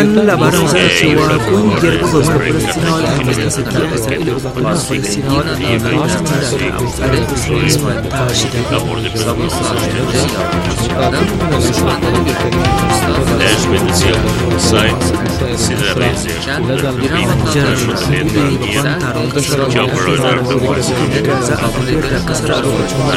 labarin sa cewa kungiyar gwamnatin Palestinawa da Hamas ta saki a Isra'ila babban Palestinawa da Washington da amfani da Isra'ila ta shida babban taron kasar za a gudanar da kasar a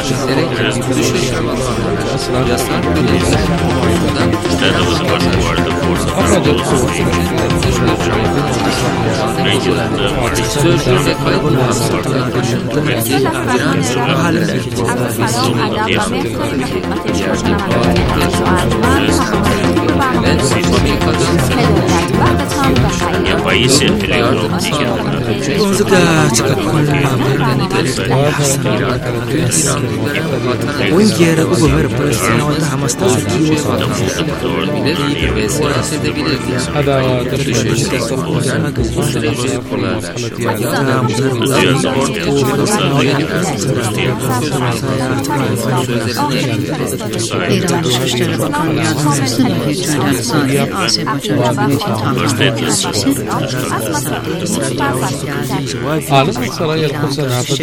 yanzu ga cikakkun labarin da ƙungiyar gwamnatin Palestinawa ta Hamas ta saki Ağırlık Saray Yarkutsa Nafet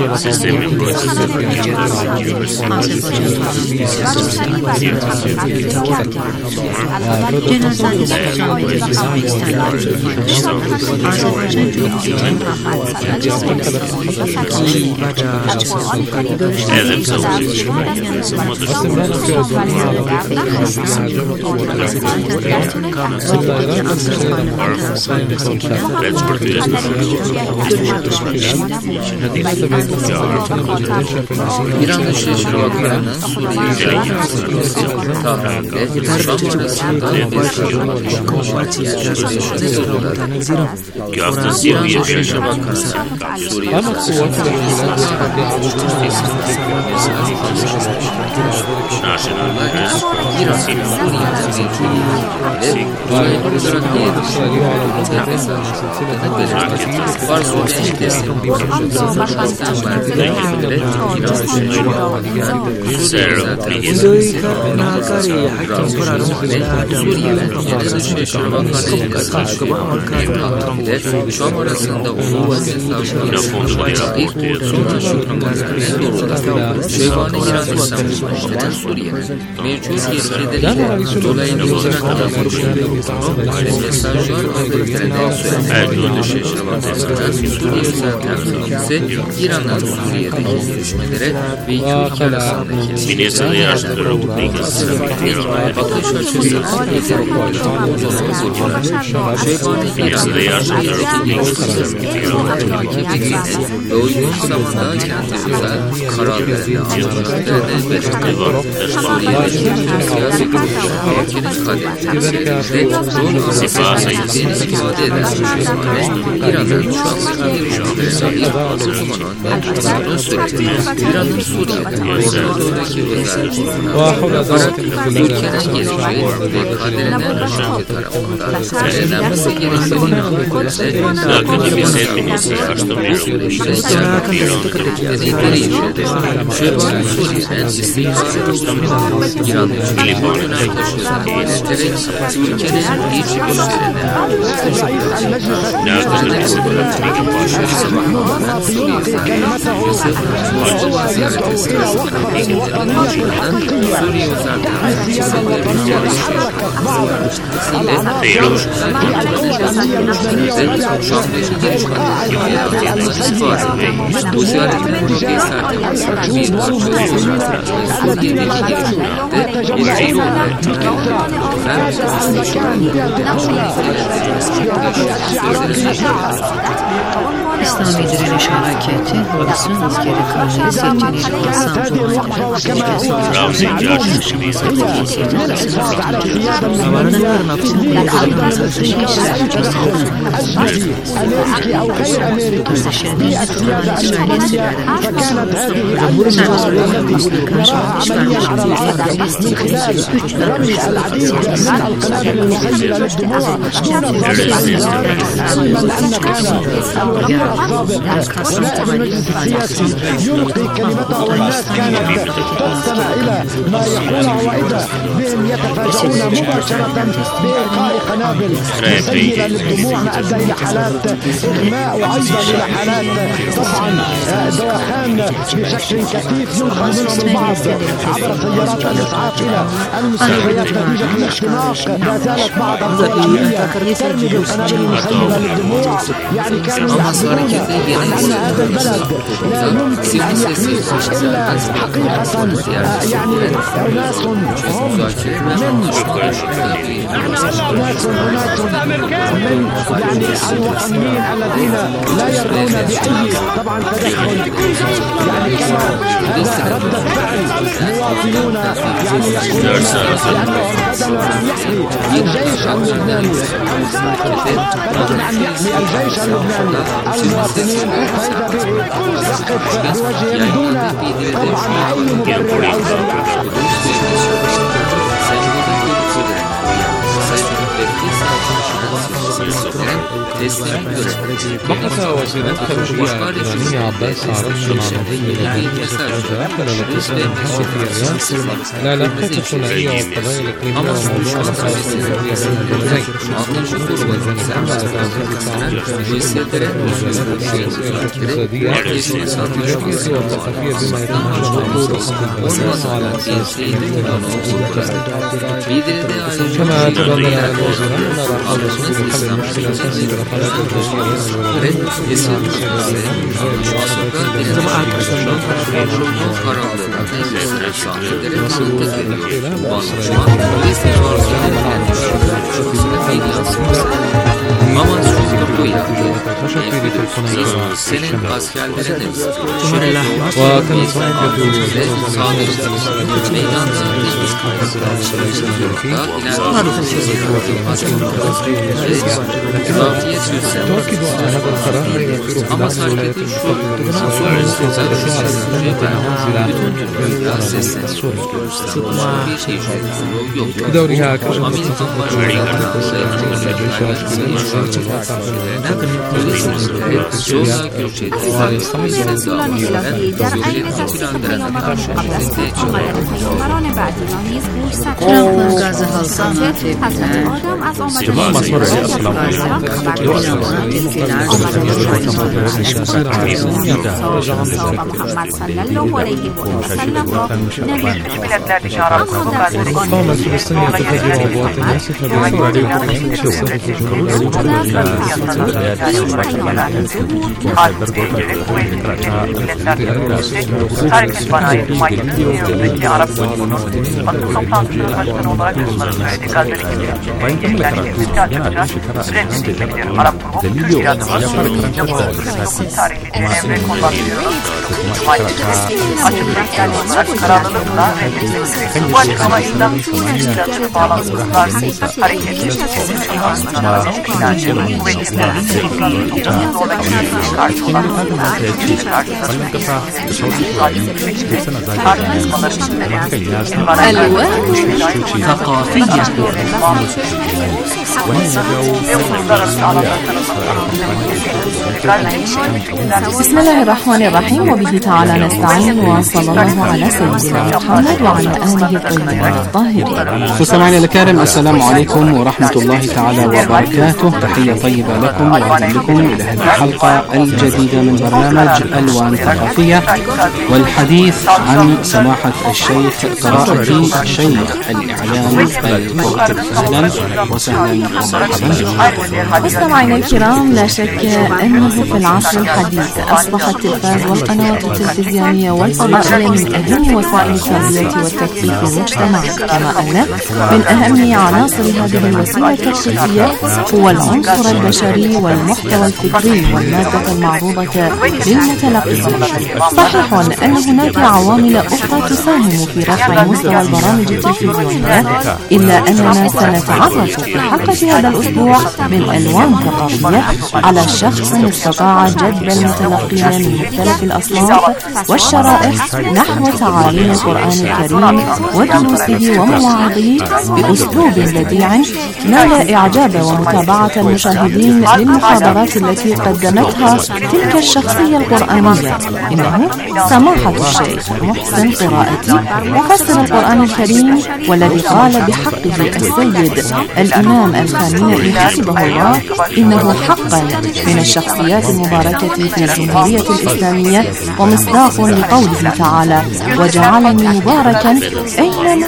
İran Dışişleri Bakanı'nın Suriye'ye tahminde Şam arasında İran Dışişleri Bakanı Suriye Şam arasında olduğu vaziyetlerinde sonra Şevvani İran'da savunma Suriye'nin mevcut yerleri dolayısıyla kadar mesajlar Erdoğan Dışişleri Bakanı'nın Suriye özellikle ise İran'ın Suriye'deki görüşmelere ve iki ülke arasındaki bakış açısı Şevvani İran'ın takip edildiğini ve uygun zamanda kendi özel kararlarını almalarını belirtti. Suriye'deki siyasi görüşler ülkenin kaderini ifade eden Şevvani İran'ın şu andaki görüşmelerine yapıldığını söyledi. İran'ın Suriye'de Orta Doğu'daki özelliklerine ülkenin geleceği ve kaderine Türkiye tarafından belirlenmesi gerektiğini anlatıldı. Şevvani Suriye'den istihdamı İran'ın Liban'ına taşıdığını belirterek ülkenin iç güçlerine ziyareti sırasında Suriye bu ziyaretin bölgesel temasının bir parçası olarak Suriye'deki gelişmelerde bir İslami Direniş Hareketi, Ordusu'nun askeri karnıyı seçeneğiyle insan ونائب المجلس السياسي يلقي كلمته والناس كانت تستمع إلى ما يقوله وإذا بهم يتفاجؤون مباشرة بإلقاء قنابل مسيلة للدموع ما أدى إلى حالات إغماء وأيضا إلى حالات طبعا دوخان بشكل كثيف ينقل منهم البعض عبر سيارات الإسعاف إلى المستشفيات نتيجة الاختناق. لا زالت بعض الضوئية ترمي بالقنابل المسيلة للدموع. يعني كانوا يحسبون أن هذا البلد لا يمكن أن يحميه إلا حقيقة يعني أناس هم من يعني الوطنيين الذين لا يرضون بأي طبعا تدخل يعني كما هذا ردة فعل مواطنون يعني يقولون بدلا عن يحمي الجيش اللبناني بدلا عن يحمي الجيش اللبناني المواطنين فإذا به يقف بوجههم دون طبعا أي مبرر أو ذريعة. بحث وزير الخارجية الإيراني عباس عرفش العربي لا علاقة الثنائية والقضايا الإقليمية وموضوع الخارجية بين البلدين السياسية والثقافية بما يتماشى على أساس كما تبادل الوزيران أن راح الرسول لحل المشكلة الأساسية بالعلاقات senin askerleriniz تؤكد أن هذا القرار يغير ama fark edin بدورها ترامپ غاز هالصناعات القوم الفلسطينية تفجر عبوات ناسفة Hareket Sanayi Mahkemesi'ndeki Arap grubunun basın toplantısının başkanı olarak söyledi. Gazetecilerin genellikle açıkça sürekli Arap grubu Türkiye adına tarihli Cenevre Konvansiyonu açık yani olarak kararlılıkla reddedildi. Bu açıklama İslam Türkiye'ye bağlantılıklar hareketi inancı kuvvetli karşı olan بسم الله الرحمن الرحيم وبه تعالى نستعين وصلى الله على سيدنا محمد وعلى آله الطيبين الطاهرين. مستمعينا الكرام السلام عليكم ورحمة الله تعالى وبركاته. تحية طيبة لكم وأهلا بكم إلى هذه الحلقة الجديدة من برنامج ألوان ثقافية والحديث عن سماحة الشيخ قراءة الشيخ الإعلام الكاتب. أهلا وسهلا ومرحبا. مستمعينا الكرام لا شك أنه في العصر الحديث أصبح التلفاز والقنوات التلفزيونية والفضائية من أهم وسائل التربية والتثقيف في المجتمع، كما أن من أهم عناصر هذه الوسيلة التثقيفية هو العنصر البشري والمحتوى الفكري والمادة المعروضة للمتلقين. صحيح أن هناك عوامل أخرى تساهم في رفع مستوى البرامج التلفزيونية، إلا أننا سنتعرف في حلقة هذا الأسبوع من ألوان ثقافية على شخص استطاع جذب المتلقين من مختلف الأصناف والشرائح نحو تعاليم القرآن الكريم ودروسه ومواعظه بأسلوب بديع نال إعجاب استجابة ومتابعة المشاهدين للمحاضرات التي قدمتها تلك الشخصية القرآنية. إنه سماحة الشيخ محسن قراءتي مفسر القرآن الكريم، والذي قال بحقه السيد الإمام الخامنئي حفظه الله إنه حقا من الشخصيات المباركة في الجمهورية الإسلامية، ومصداق لقوله تعالى: وجعلني مباركا أينما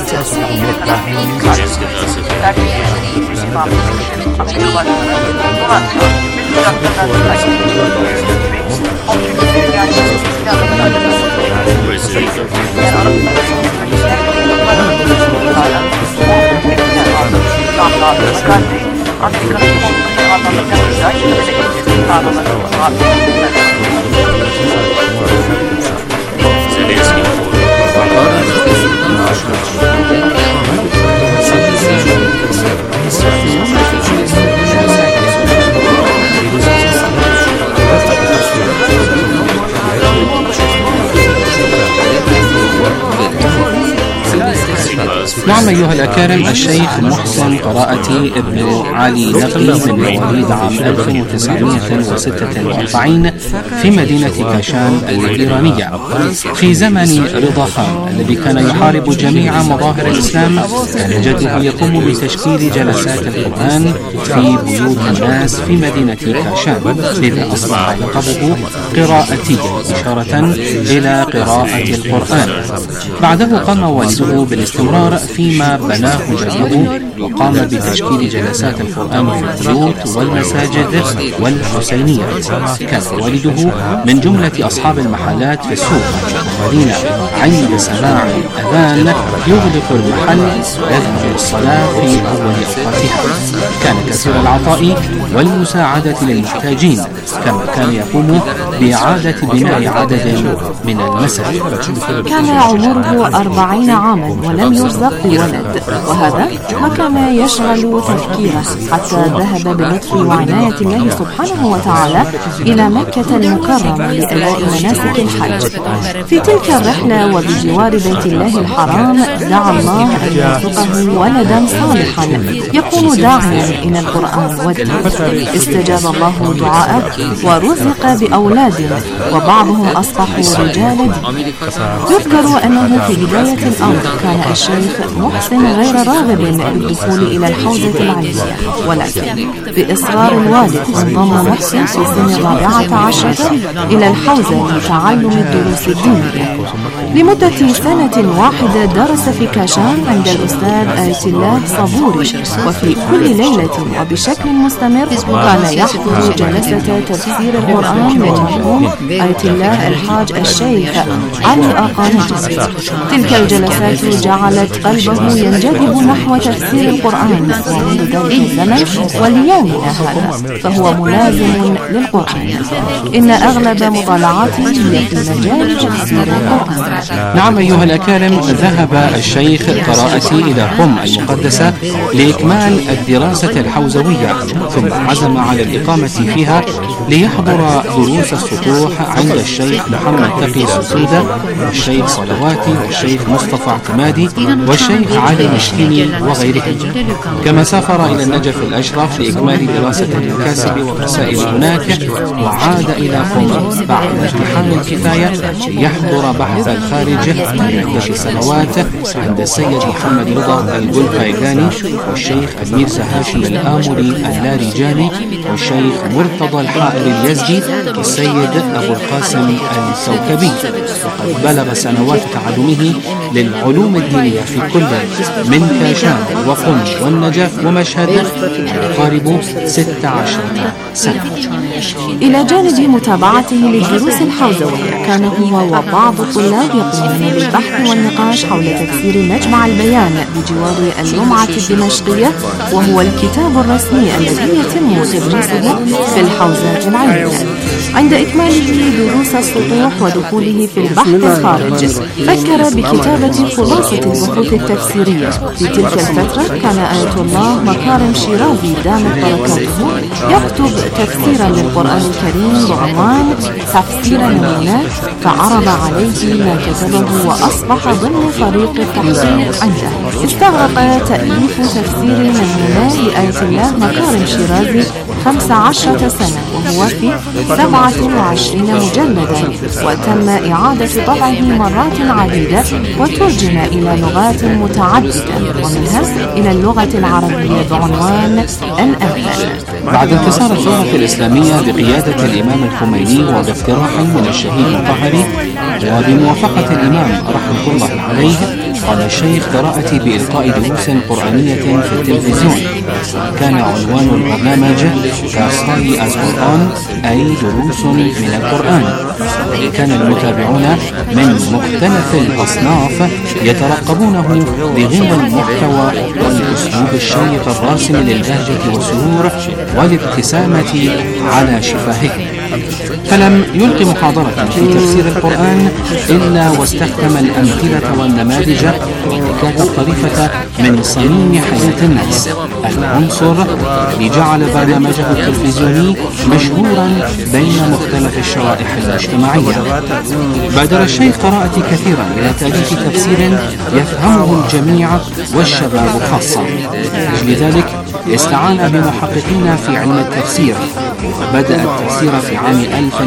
نعم أيها الأكارم، الشيخ محسن قراءتي ابن علي نقي من مواليد عام 1946 في مدينة كاشان الإيرانية في زمن رضا خان الذي كان يحارب جميع مظاهر الإسلام. كان جده يقوم بتشكيل جلسات القرآن في بيوت الناس في مدينة كاشان، لذا أصبح لقبه قراءتي إشارة إلى قراءة القرآن. بعده قام والده بالاستمرار فيما بناه جده، وقام بتشكيل جلسات القرآن في البيوت والمساجد والحسينية. كان والده من جملة أصحاب المحلات في السوق، الذين عند سماع الأذان يغلق المحل ويذهب للصلاة في أول أوقاتها. كان كثير العطاء والمساعدة للمحتاجين، كما كان يقوم بإعادة بناء عدد من المساجد. كان عمره 40 عاما ولم يرزق بولد، وهذا ما كان يشغل تفكيره حتى ذهب بلطف وعناية الله سبحانه وتعالى إلى مكة المكرمة لأداء مناسك الحج. في تلك الرحلة وبجوار بيت الله الحرام دعا الله أن يرزقه ولدا صالحا يكون داعيا إلى القرآن والدين. استجاب الله دعاءه ورزق بأولاد، وبعضهم أصبحوا رجال دين. يذكر أنه في بداية الأمر كان الشيخ محسن غير راغب بالدخول إلى الحوزة العلمية، ولكن بإصرار الوالد انضم محسن في سن 14 إلى الحوزة لتعلم الدروس الدينية. لمدة سنة واحدة درس في كاشان عند الأستاذ آية الله صبوري، وفي كل ليلة وبشكل مستمر كان يحضر جلسة تفسير القرآن لمرحوم آية الله الحاج الشيخ علي آقانجي. تلك الجلسات جعلت قلبه ينجذب نحو تفسير القرآن، ومنذ ذلك الزمن وليومنا هذا فهو ملازم للقرآن. إن أغلب مطالعاته هي في مجال تفسير القرآن. نعم أيها الأكارم، ذهب الشيخ قراءتي إلى قم المقدسة لإكمال الدراسة الحوزوية، ثم عزم على الإقامة فيها ليحضر دروس السطوح عند الشيخ محمد تقي سوسودة والشيخ صلواتي والشيخ مصطفى اعتمادي والشيخ علي مشكيني وغيرهم. كما سافر إلى النجف الأشرف لإكمال دراسة المكاسب والرسائل هناك، وعاد إلى قم بعد امتحان الكفاية ليحضر بحث الخارج من عدة سنوات عند السيد محمد رضا البلقايقاني والشيخ الميرزا هاشم الآمري اللارجاني والشيخ مرتضى الحائر اليزدي والسيد أبو القاسم السوكبي. وقد بلغ سنوات تعلمه للعلوم الدينية في كل من كاشان وقم والنجف ومشهد يقارب 16 سنة. إلى جانب متابعته للدروس الحوزوية، كان هو وبعض الطلاب يقومون بالبحث والنقاش حول تفسير مجمع البيان بجوار اللمعة الدمشقية، وهو الكتاب الرسمي الذي يتم تدريسه في الحوزات العلمية. عند إكماله دروس السطوح ودخوله في البحث الخارج، فكر بكتابة خلاصة البحوث التفسيرية. في تلك الفترة كان آية الله مكارم شيرازي دامت بركاته يكتب تفسيرا للقرآن الكريم بعنوان تفسير نمونات، فعرض عليه ما كتبه وأصبح ضمن فريق التحقيق عنده. استغرق تأليف تفسير نمونات لآية الله مكارم شيرازي 15 سنة، وهو في 27 مجلدا، وتم إعادة طبعه مرات عديدة وترجم إلى لغات متعددة، ومنها إلى اللغة العربية بعنوان الأمثال. بعد انتصار الثورة الإسلامية بقيادة الإمام الخميني وباقتراح من الشهيد الطهري وبموافقة الإمام رحمة الله عليه، قام الشيخ قراءتي بإلقاء دروس قرآنية في التلفزيون. كان عنوان البرنامج كاصاي القرآن، أي دروس من القرآن. كان المتابعون من مختلف الأصناف يترقبونه بغنى المحتوى والأسلوب الشيق الراسم للبهجة والسرور والابتسامة على شفاههم. فلم يلقي محاضرة في تفسير القرآن إلا واستخدم الأمثلة والنماذج والحكايات الطريفة من صميم حياة الناس، العنصر لجعل برنامجه التلفزيوني مشهورا بين مختلف الشرائح الاجتماعية. بادر الشيخ قراءتي كثيرا إلى تأليف تفسير يفهمه الجميع والشباب خاصة. لأجل ذلك استعان بمحققين في علم التفسير، وبدأ التفسير في عام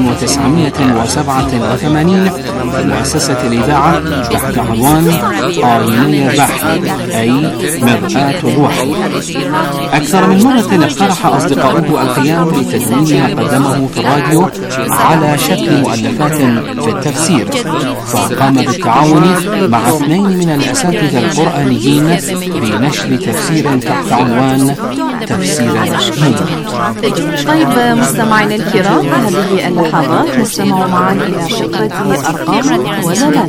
1987 في مؤسسة الإذاعة تحت عنوان آيني البحث، أي مرآة الوحي. أكثر من مرة اقترح أصدقاؤه القيام بتدوين ما قدمه في الراديو على شكل مؤلفات في التفسير، فقام بالتعاون مع 2 من الأساتذة القرآنيين بنشر تفسير تحت عنوان تفسير الأشهيد. طيب مستمعينا الكرام، هذه اللحظات نستمع معا إلى فقرة أرقام ودلالات.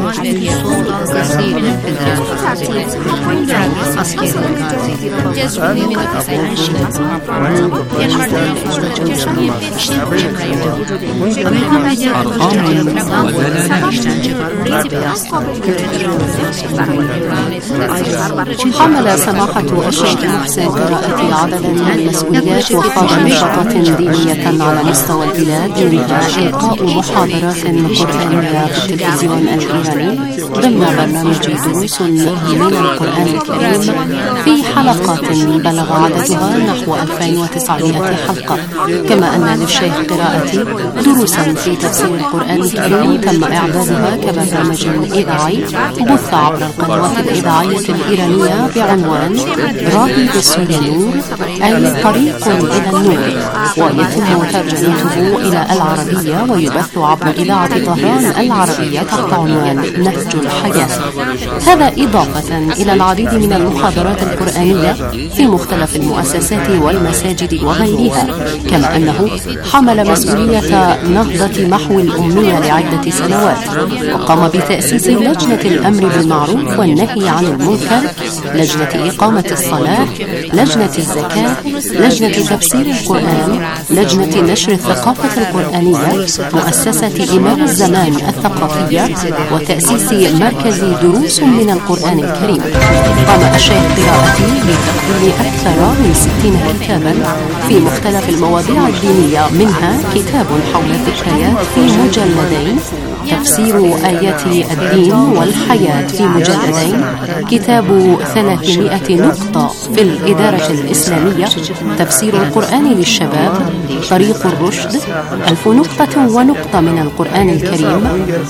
حمل سماحة الشيخ محسن قراءتي عددا من المسؤوليات وقاد نشاطات دينية على مستوى البلاد، منها إلقاء محاضرات قرآنية في التلفزيون الإيراني ضمن برنامج دروس من القرآن الكريم في حلقات بلغ عددها نحو 2900 حلقة. كما أن للشيخ قراءتي دروسا في تفسير القرآن الكريم تم إعدادها كبرنامج إذاعي بث عبر القنوات الإذاعية الإيرانية بعنوان راهي بالنور، أي طريق إلى النور، ويتم ترجمته إلى العربية ويبث عبر إذاعة طهران العربية تحت عنوان نهج الحياة. هذا إضافة إلى العديد من المحاضرات القرآنية في مختلف المؤسسات والمساجد وغيرها، كما أنه حمل مسؤولية نهضة محو الأمية لعدة سنوات، وقام بتأسيس لجنة الأمر بالمعروف والنهي عن المنكر، لجنة إقامة الصلاة، لجنة الزكاة، لجنة تفسير القرآن، لجنة نشر الثقافة القرآنية، مؤسسة إمام الزمان الثقافية، وتأسيس مركز دروس من القرآن الكريم. قام الشيخ قراءتي بتقديم أكثر من 60 كتابا في مختلف المواضيع الدينية، منها كتاب حول الذكريات في مجلدين، تفسير آيات الدين والحياة في مجلدين، كتاب 300 نقطة في الإدارة الإسلامية، تفسير القرآن للشباب، طريق الرشد، 1000 نقطة ونقطة من القرآن الكريم،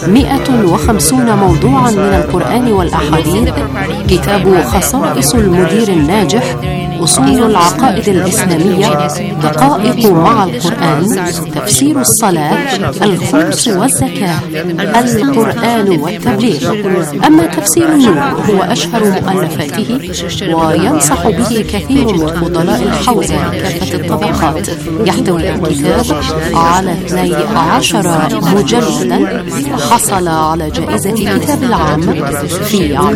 150 موضوعا من القرآن والأحاديث، كتاب خصائص المدير الناجح، أصول العقائد الإسلامية، دقائق مع القرآن، تفسير الصلاة، الخمس والزكاة، القرآن والتبليغ. أما تفسير النور هو أشهر مؤلفاته، وينصح به كثير من فضلاء الحوزة كافة الطبقات. يحتوي الكتاب على 12 مجلدا، حصل على جائزة كتاب العام في عام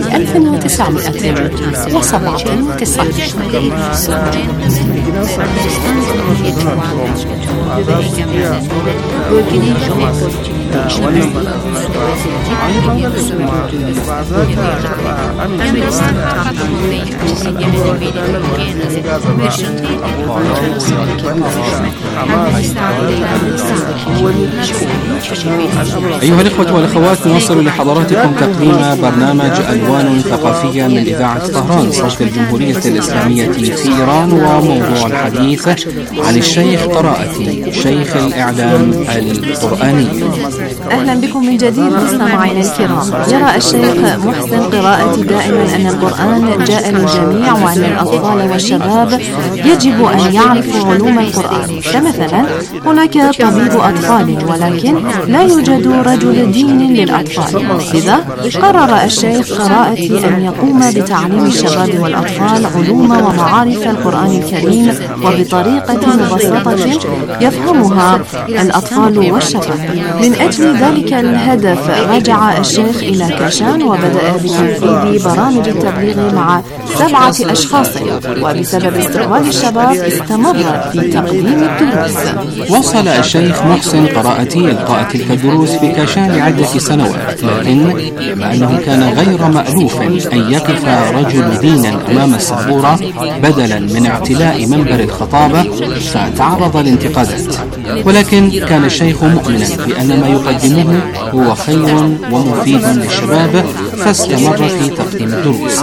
1997. أيها الإخوة والأخوات، نواصل لحضراتكم تقديم برنامج ألوان ثقافية من إذاعة طهران صوت الجمهورية الإسلامية في إيران، وموضوع الحديث عن الشيخ قراءتي شيخ الإعلام القرآني. أهلا بكم من جديد مستمعينا الكرام. يرى الشيخ محسن قراءتي دائما أن القرآن جاء للجميع، وأن الأطفال والشباب يجب أن يعرفوا علوم القرآن. فمثلا هناك طبيب أطفال ولكن لا يوجد رجل دين للأطفال، لذا قرر الشيخ قراءتي أن يقوم بتعليم الشباب والأطفال علوم ومعارف القرآن الكريم وبطريقة مبسطة يفهمها الأطفال والشباب. من أجل ذلك الهدف رجع الشيخ إلى كاشان وبدأ بتنفيذ برامج التبليغ مع 7 أشخاص، وبسبب استقبال الشباب استمر في تقديم الدروس. وصل الشيخ محسن قراءتي إلقاء تلك الدروس في كاشان لعدة سنوات، لكن بما أنه كان غير مألوف أن يقف رجل دين أمام السبورة بدلا من اعتلاء منبر الخطابة، فتعرض لانتقادات، ولكن كان الشيخ مؤمنا بأن ما يقدمه هو خير ومفيد للشباب، فاستمر في تقديم الدروس.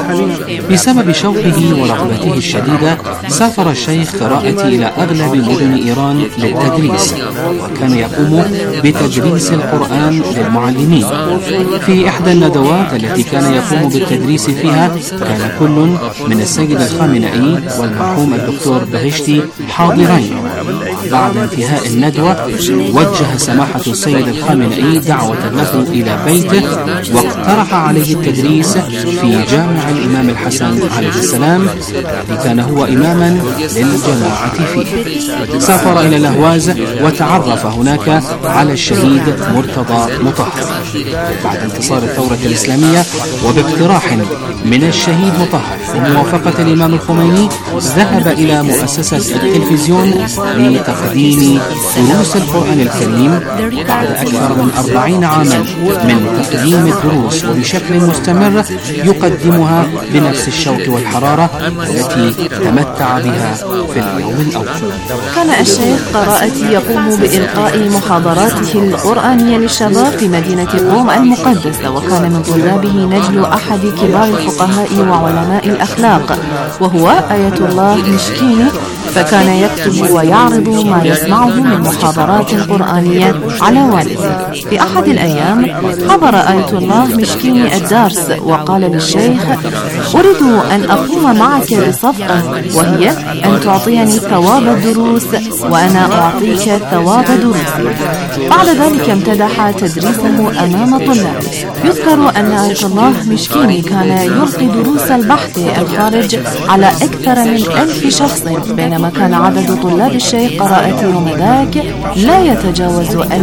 بسبب شوقه ورغبته الشديدة سافر الشيخ قراءتي إلى أغلب مدن إيران للتدريس، وكان يقوم بتدريس القرآن للمعلمين. في إحدى الندوات التي كان يقوم بالتدريس فيها كان كل من السيد الخامنئي والمرحوم الدكتور بهشتي حاضرين. بعد انتهاء الندوة وجه سماحة السيد الخامنئي دعوة له إلى بيته، واقترح عليه التدريس في جامع الإمام الحسن عليه السلام الذي كان هو إماما للجماعة فيه. سافر إلى الأهواز وتعرف هناك على الشهيد مرتضى مطهر. بعد انتصار الثورة الإسلامية وباقتراح من الشهيد مطهر وموافقة الإمام الخميني، ذهب إلى مؤسسة التلفزيون لتقديم دروس القرآن الكريم بعد أكثر من 40 عاما من تقديم الدروس، وبشكل مستمر يقدمها بنفس الشوق والحرارة التي تمتع بها في اليوم الأول. كان الشيخ قراءتي يقوم بإلقاء محاضراته القرآنية للشباب في مدينة قوم المقدسة، وكان من طلابه نجل أحد كبار الفقهاء وعلماء الأخلاق وهو آية الله مشكيني، فكان يكتب ويعرض ما يسمعه من محاضرات قرآنية على والده. في أحد الأيام حضر آية الله مشكيني الدرس وقال للشيخ: أريد أن أقوم معك بصفقة، وهي أن تعطيني ثواب الدروس وأنا أعطيك ثواب دروسي. بعد ذلك امتدح تدريسه أمام طلابه. يذكر أن آية الله مشكيني كان يلقي دروس البحث الخارج على أكثر من 1000 شخص، بينما كان عدد طلاب الشيخ قراءتي يومذاك لا يتجاوز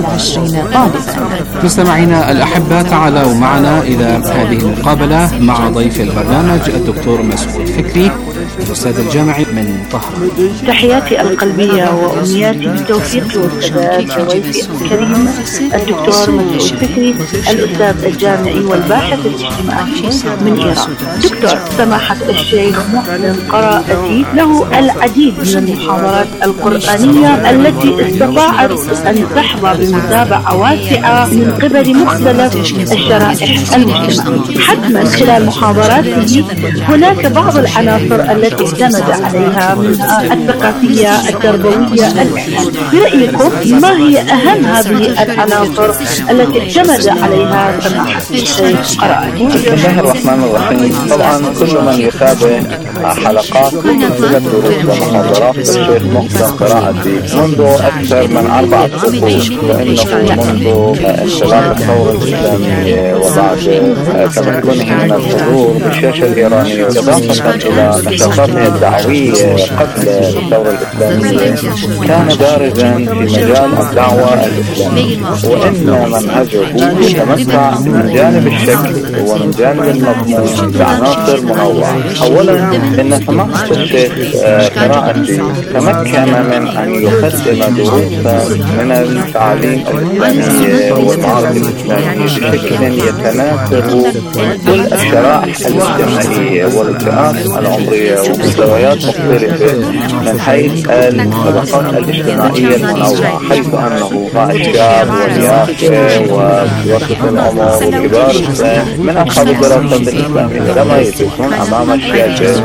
20 طالبا. مستمعينا الأحبة، تعالوا معنا إلى هذه المقابلة مع ضيف البرنامج الدكتور مسعود فكري الأستاذ الجامعي من طهران. تحياتي القلبية وأمنياتي بالتوفيق والسداد لضيفي الكريم الدكتور مسعود فكري الأستاذ الجامعي والباحث الاجتماعي من إيران. دكتور، سماحة الشيخ محسن قراءتي له العديد من المحاضرات القرآنية التي استطاعت أن تحظى بمتابعة واسعة من قبل مختلف الشرائح المجتمع. حتما خلال محاضراته هناك بعض العناصر التي اعتمد عليها منها الثقافية، التربوية، الإعلام. برأيكم ما هي أهم هذه العناصر التي اعتمد عليها سماحة الشيخ قراءتي؟ بسم الله الرحمن الرحيم. طبعا كل من يتابع حلقات سلسلة دروس ومحاضرات الشيخ محسن قراءتي منذ أكثر من 4 شهور، وإنه منذ انقلاب الثورة الإسلامية وبعد تمكنه من الظهور بالشاشة الإيرانية، إضافة إلى نشاطاته الدعوية قبل الثورة الإسلامية كان بارزا في مجال الدعوة الإسلامية، وإن منهجه يتمتع من جانب الشكل ومن جانب المضمون بعناصر منوعة. أولا إن سماحة الشيخ قراءتي تمكن من أن يقدم دروسا من التعليم الإسلامي والمعارف الإسلامية بشكل يتناسب كل الشرائح الاجتماعية والفئات العمرية ومستويات مختلفة من حيث الطبقات الاجتماعية المنوعة، حيث أنه مع الشاب واليافع ووسط العمر وكبار السن من أصحاب الدراسات الإسلامية لما يجلسون أمام الشاشة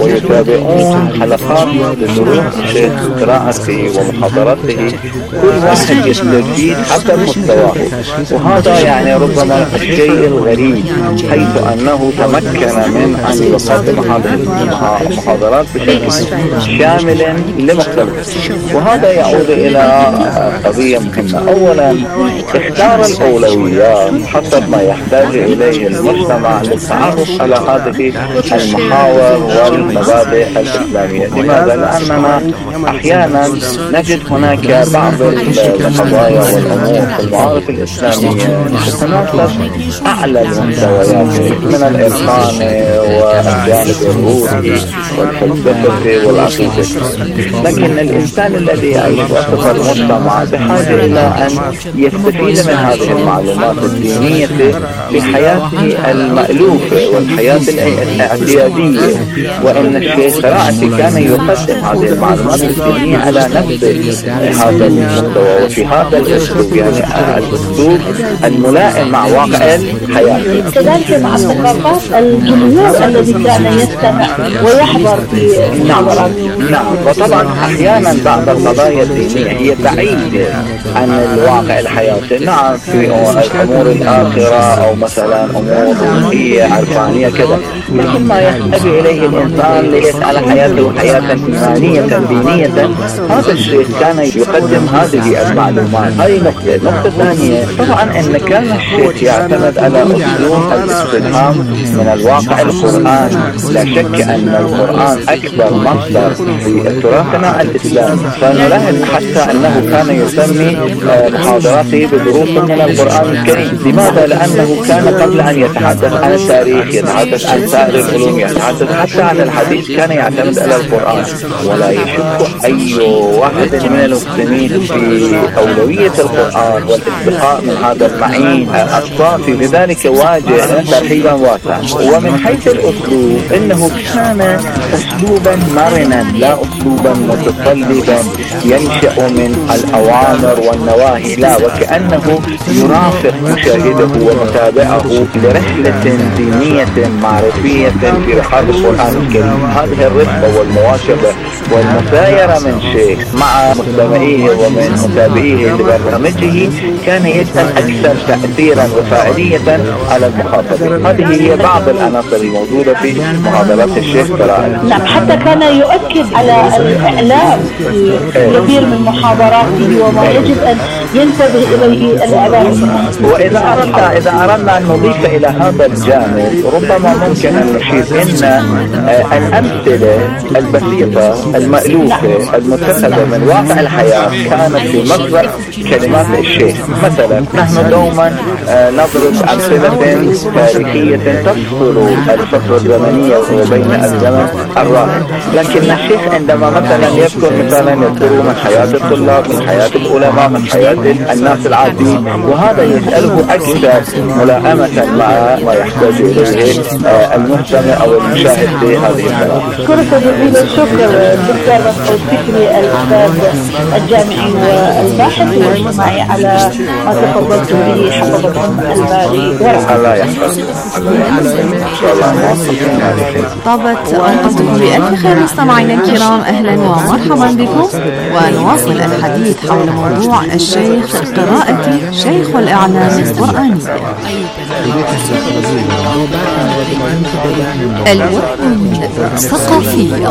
ويتابعون حلقات لدروس الشيخ قراءته ومحاضراته، كل واحد يستفيد حسب مستواه. وهذا يعني ربما الشيء الغريب، حيث أنه تمكن من أن يقدم هذه المحاضرات بشكل شامل لمختلف. وهذا يعود إلى قضية مهمة. أولا اختار الأولويات حسب ما يحتاج إليه المجتمع للتعرف على هذه المحاور والمبادئ الإسلامية. لماذا؟ لأننا أحيانا نجد هناك بعض القضايا والأمور في المعارف الإسلامية تتناسب أعلى المستويات من الإرفان والجانب الروحي والفلسفي والعقيدة، لكن الإنسان الذي يعيش وسط المجتمع بحاجة إلى أن يستفيد من هذه المعلومات الدينية في حياته المألوفة والحياة الاعتيادية. وإن الشيخ قراءتي كان يقدم هذه المعلومات الدينية على نفس هذا المستوى وفي هذا الأسلوب، يعني الأسلوب الملائم مع واقع الحياة. كذلك مع الثقافات الجمهور الذي كان يستمع ويحضر في المحاضرات. نعم، وطبعا أحيانا بعض القضايا الدينية هي بعيدة عن الواقع الحياتي. نعم، في الأمور الآخرة أو مثلا أمور روحية عرفانية كذا، مثل ما يحتاج إليه الإنسان ليسأل حياته حياة إيمانية دينية، هذا الشيء كان يقدم هذه المعلومات. هذه نقطة ثانية، طبعا إن كان الشيخ يعتمد على أسلوب الاستلهام من الواقع القرآن. لا شك أن القرآن أكبر مصدر في تراثنا الإسلامي، فنلاحظ حتى أنه كان يسمي محاضراته بدروس من القرآن الكريم. لماذا؟ لأنه كان قبل أن يتحدث عن التاريخ، يتحدث عن سائر العلوم، يتحدث حتى عن الحديث، كان يعتمد على القرآن. ولا يشك أي واحد من المسلمين في أولوية القرآن والاستقاء من هذا المعين الصافي، لذلك واجه ترحيبا واسعا. ومن حيث الأسلوب إنه كان أسلوبا مرنا لا أسلوبا متطلبا ينشأ من الأوامر والنواهي، لا، وكأنه يرافق مشاهده ومتابعه لرحلة دينية معرفية في رحاب القرآن الكريم. هذه الرفقة والمواكبة والمسايرة من شيخ مع مستمعيه ومن متابعيه لبرنامجه كان يجعل أكثر تأثيرا وفاعلية على المخاطبين. هذه هي بعض العناصر الموجودة في محاضرات الشيخ قراءة. نعم، حتى كان يؤكد على الإعلام في كثير من محاضراته وما يجب أن ينتبه إليه الإعلام. وإذا أردنا أن نضيف إلى هذا الجانب ربما ممكن أن نشير إن الأمثلة البسيطة المألوفة المتخذة من واقع الحياة كانت في مصدر كلمات الشيخ. مثلا نحن دوما نضرب أمثلة تاريخية تفصل الفترة الزمنية وبين الزمن الراهن، لكن الشيخ عندما مثلا يذكر من حياة الطلاب، من حياة العلماء، من حياة الناس العاديين، وهذا يسأله أكثر ملائمة مع ما يحتاج إليه المستمع أو المشاهد في هذه الحلقة. أشكرك جزيل الشكر دكتور مسعود فكري الأستاذ الجامعي والباحث والاجتماعي على ما تفضلت به، حفظكم الباري ورحمة. الله يحفظك. طابت أوقاتكم بألف خير مستمعينا الكرام، أهلا ومرحبا بكم، ونواصل الحديث حول موضوع الشيخ الشيخ قراءة شيخ الإعلام القرآني. الوهن الثقافية.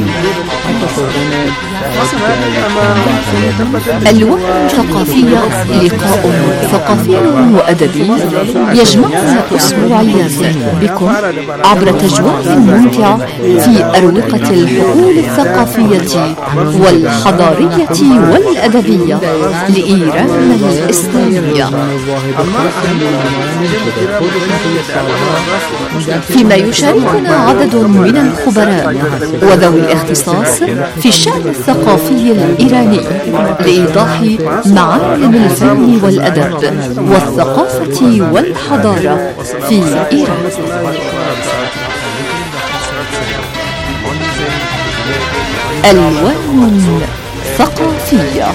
الوهن الثقافية لقاء ثقافي وأدبي يجمعنا أسبوعيا بكم عبر تجربة ممتعة في أروقة الحقول الثقافية والحضارية والأدبية لإيران الإسلامية، فيما يشاركنا عدد من الخبراء وذوي الاختصاص في الشأن الثقافي الإيراني لإيضاح معالم الفن والأدب والثقافة والحضارة في إيران. الوهن الثقافية.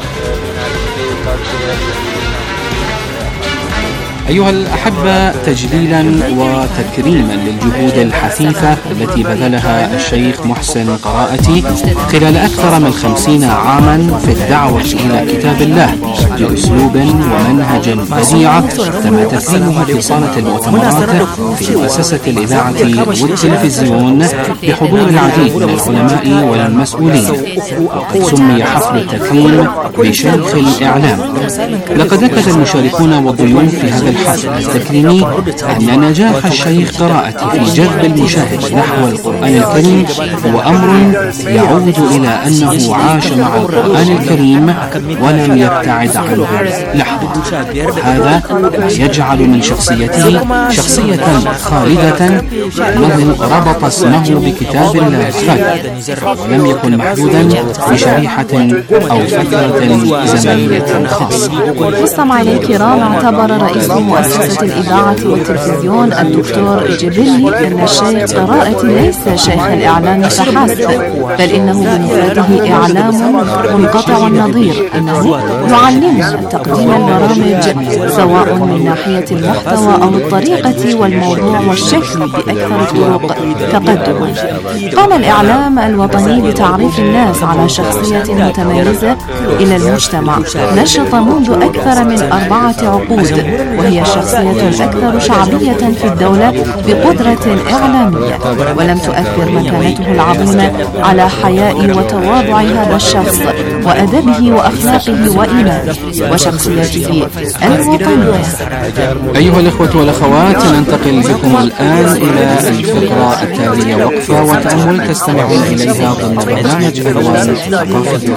أيها الأحبة، تجليلا وتكريما للجهود الحثيثة التي بذلها الشيخ محسن قراءتي خلال أكثر من 50 عاما في الدعوة إلى كتاب الله بأسلوب ومنهج بديع، تم تكريمه في صالة المؤتمرات في مؤسسة الإذاعة والتلفزيون بحضور العديد من العلماء والمسؤولين، وقد سمي حفل التكريم بشيخ الإعلام. لقد أكد المشاركون والضيوف في هذا الحفل التكريمي أن نجاح الشيخ قراءتي في جذب المشاهد نحو القرآن الكريم هو أمر يعود إلى أنه عاش مع القرآن الكريم ولم يبتعد عنه لحظة، وهذا يجعل من شخصيته شخصية خالدة نظم ربط اسمه بكتاب الله خالد، ولم يكن محدودا بشريحة أو فترة زمنية خاصة. مستمعينا الكرام، اعتبر رئيس مؤسسة الإذاعة والتلفزيون الدكتور جبلي أن الشيخ قراءتي ليس شيخ الإعلام فحسب، بل إنه بمفرده إعلام منقطع النظير، إنه يعلمنا تقديم البرامج سواء من ناحية المحتوى أو الطريقة والموضوع والشكل بأكثر الطرق تقدما. قام الإعلام الوطني بتعريف الناس على شخصية متميزة إلى المجتمع نشط منذ أكثر من 4 عقود، وهي الشخصية الأكثر شعبية في الدولة بقدرة إعلامية، ولم تؤثر مكانته العظيمة على حياء وتواضع هذا الشخص وأدبه وأخلاقه وإيمانه وشخصيته الوطنية. أيها الإخوة والأخوات، ننتقل بكم الآن إلى الفقرة التالية، وقفة وتأمل تستمعون إليها ضمن برنامج الوان الثقافية.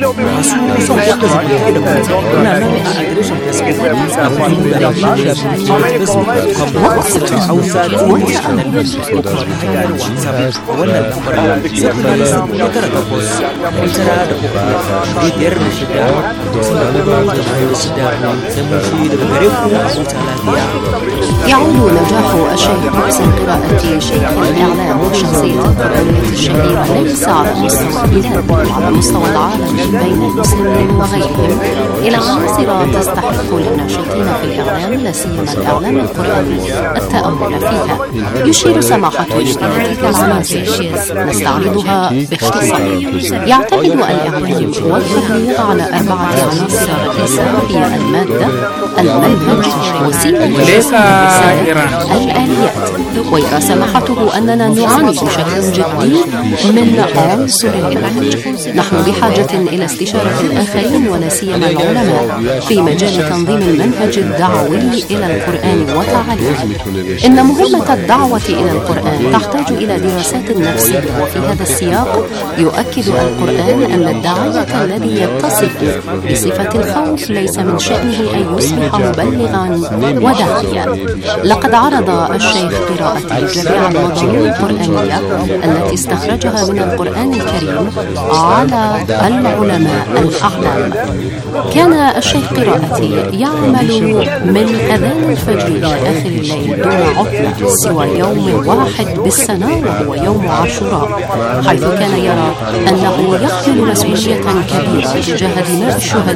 يعود نجاح الشيخ محسن قراءتي شيخ الإعلام والشخصية القرآنية الشهيرة ليس على مستوى البلاد وعلى مستوى العالم بين المسلمين وغيرهم إلى عناصر تستحق للناشطين في الإعلام لا سيما الإعلام القرآني التأمل فيها. يشير سماحته إلى تلك العناصر، نستعرضها باختصار. يعتمد الإعلام والتبليغ على 4 عناصر رئيسة، هي المادة، المنهج، وسيلة الآليات. ويرى سماحته أننا نعاني بشكل جدي من عنصر المنهج. نحن بحاجة إلى استشارة الآخرين ولا سيما العلماء في مجال تنظيم المنهج الدعوي إلى القرآن وتعليمه. إن مهمة الدعوة إلى القرآن تحتاج إلى دراسات نفسية، وفي هذا السياق يؤكد القرآن أن الداعية الذي يتصف بصفة الخوف ليس من شأنه أن يصبح مبلغا وداعيا. لقد عرض الشيخ قراءتي جميع المضامين القرآنية التي استخرجها من القرآن الكريم على العلماء الأعلام. كان الشيخ قراءتي يعمل من أذان الفجر إلى آخر الليل دون عطلة سوى يوم واحد بالسنة وهو يوم عاشوراء، حيث كان يرى أنه يحمل مسؤولية كبيرة تجاه دماء الشهداء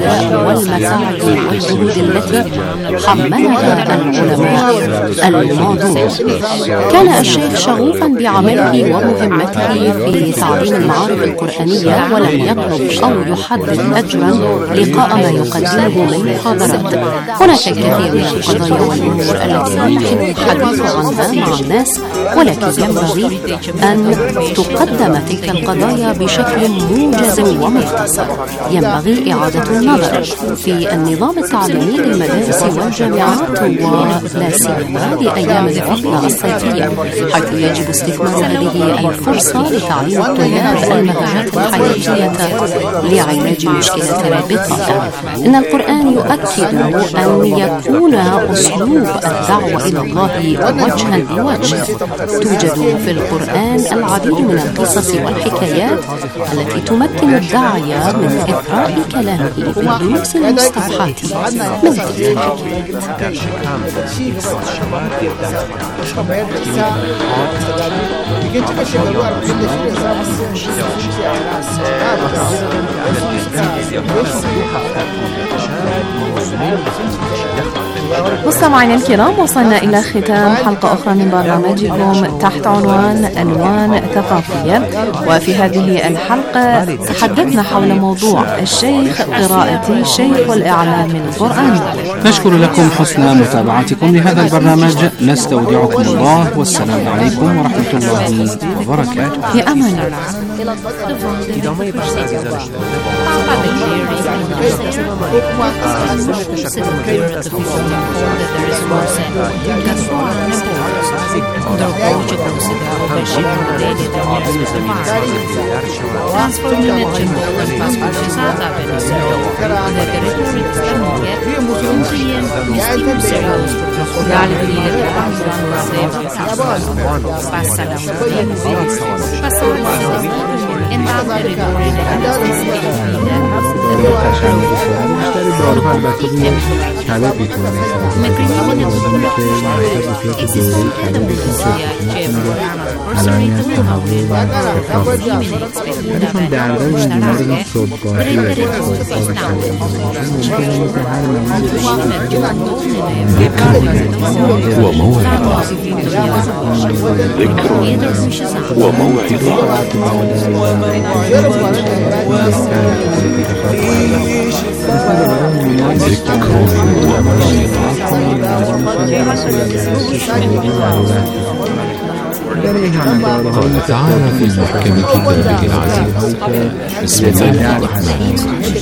والمتاع والجهود التي حملها العلماء الماضون. كان الشيخ شغوفا بعمله ومهمته في تعليم المعارف القرآنية، ولم يطلب أو يحدد أجرا لقاء ما يقدمه من محاضرات. هناك الكثير من القضايا والأمور التي يمكن الحديث عنها مع الناس، ولكن ينبغي أن تقدم تلك القضايا بشكل موجز ومختصر. ينبغي إعادة النظر في النظام التعليمي للمدارس والجامعات، ولا سيما لأيام العطلة الصيفية، حيث يجب استثمار هذه الفرصة لتعليم الطلاب المهارات الحياتية لعلاج مشكلة البطالة. إن القرآن يؤكد أن يكون أسلوب الدعوة إلى الله وجها لوجه. توجد في القرآن العديد من القصص والحكايات التي تمكن الداعية من إثراء كلامه بدروس المستوحاة من تلك مستمعينا الكرام، وصلنا إلى ختام حلقة أخرى من برنامجكم تحت عنوان ألوان ثقافية. وفي هذه الحلقة تحدثنا حول موضوع الشيخ قراءة شيخ الإعلام القرآني. نشكر لكم حسن متابعتكم لهذا البرنامج. نستودعكم الله، والسلام عليكم ورحمة الله وبركاته. في أمان الله. تعالى في محكم كتابه العزيز. بسم الله الرحمن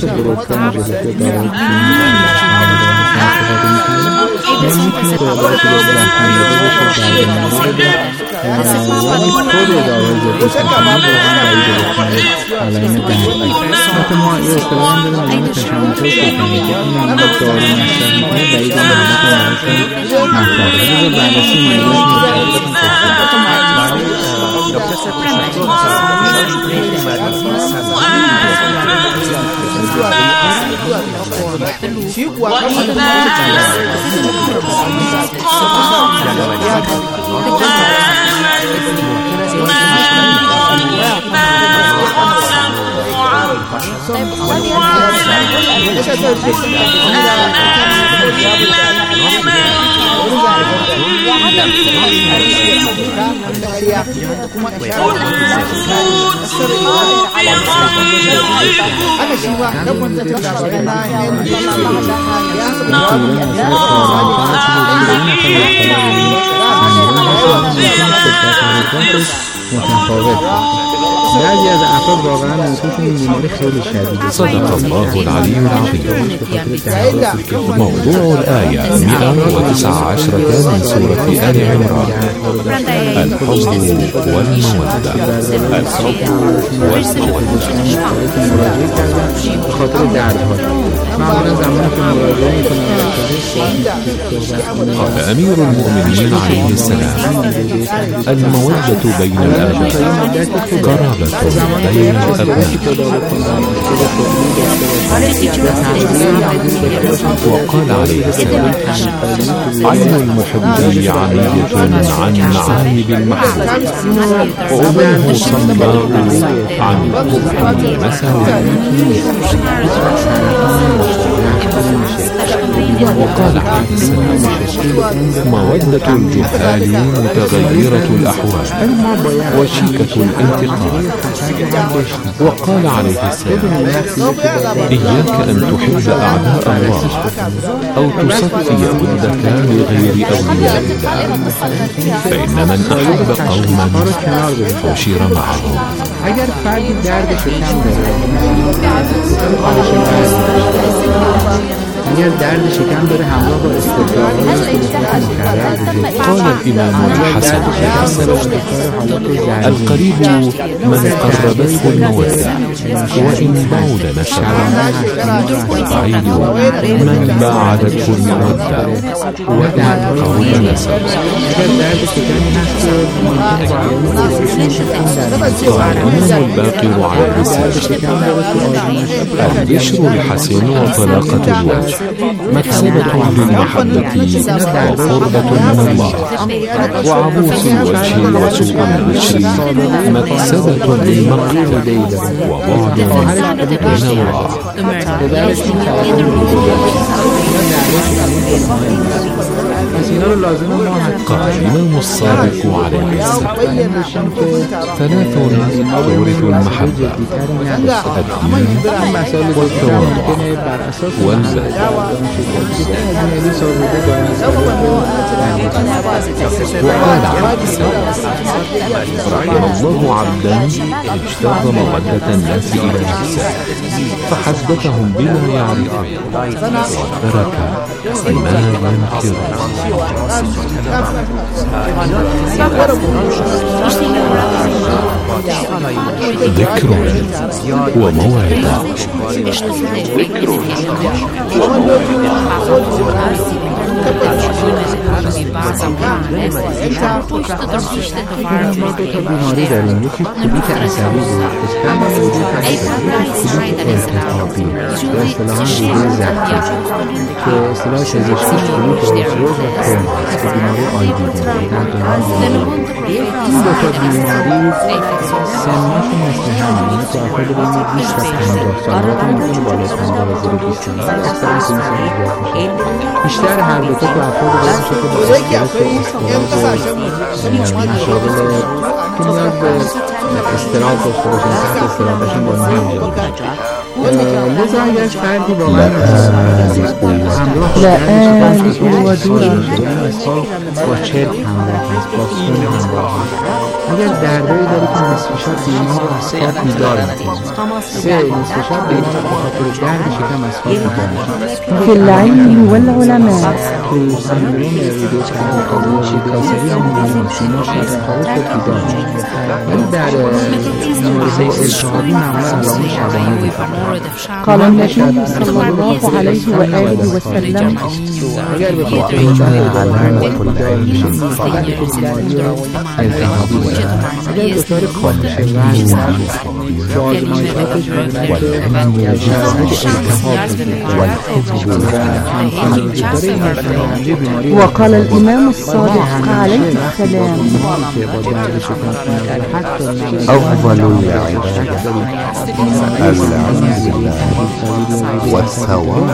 بعضی از افراد واقعا منظورشون این بیماری خیلی شدیده. صدق الله العلي العظيم. موضوع الآية 119 من سورة آل عمران: الحب والمودة. قال أمير المؤمنين عليه السلام: المودة بين الآباء قرابة بين الأبناء. وقال عليه السلام: عين المحب عمية عن معانب المحبوب، وأذنه صماء عن كفر المساوي. وقال عليه السلام: مودة الجهال متغيرة الأحوال وشيكة الانتقال. وقال عليه السلام: إياك أن تحب أعداء الله أو تصفي ودك لغير أولياء الله، فإن من أحب قوما حشر معهم. اگر فردی دردش کم اگر درد شکم داره همراه با استدلال قال الإمام الحسن: القريب من قربته المودة وإن بعد نسبه، والبعيد من بعدته المودة وإن قرب نسبه. قال الإمام الباقر على الرسالة: البشر الحسن وطلاقة الوجه مكسبة للمحبة وقربة من الله، وعبوس الوجه وسوء العشر مكسبة للمقت وبعد من الله. قال الإمام الصادق عليه السلام: ثلاث تورث المحبة: الدين والتواضع والبذل. وقال عليه السلام: رحم الله عبدا اشتاق مودة الناس إلى نفسه فحدثهم بما يعرفون وترك ما ينكرون. ذكر وموعظة. بیماری داریم، یکی کلیت عصبی بود، ارتباطی یا اصطلاحاً روحی ذاتی که اصطلاح پزشکی کلیت ارتباط و کرم که بیماری آیدی داره در دوران بیماری. این دو تا بیماری سنشون مثل هم، یعنی تو افراد بین 20 تا 50 سال حتی ممکنه بالا 50 و زیر 20 سال اکثرا سن زیاد میشه. بیشتر هر دو تا افراد باید میشه که با که نیاز به استراحت داشته باشن، تحت استراحتشون با مهم لذا اگر فردی واقعا همراه و دور با چرک همراه هست، با سون همراه هست، اگر دردایی داره که نصف شب بیمار از خواب بیدار میکنه، نصف شب بیمار به خاطر درد شکم از خواب بیدار میکنه. في العلم والعلماء تو سندروم شکاسری هم میبینیم شما شب خواب بیدار میکنه، ولی در مورد التهابی معمولا علامه شبانه دیدن. قال النبي صلى الله عليه وآله وسلم: اگر به خاطر علائم بیدار میشیم فقط بیماری التهابی داره. اگر دچار کاهش وزن با آزمایشاتش می‌بینه که وقال الإمام الصادق عليه السلام: أفضل العبادة العلم بالله والثواب.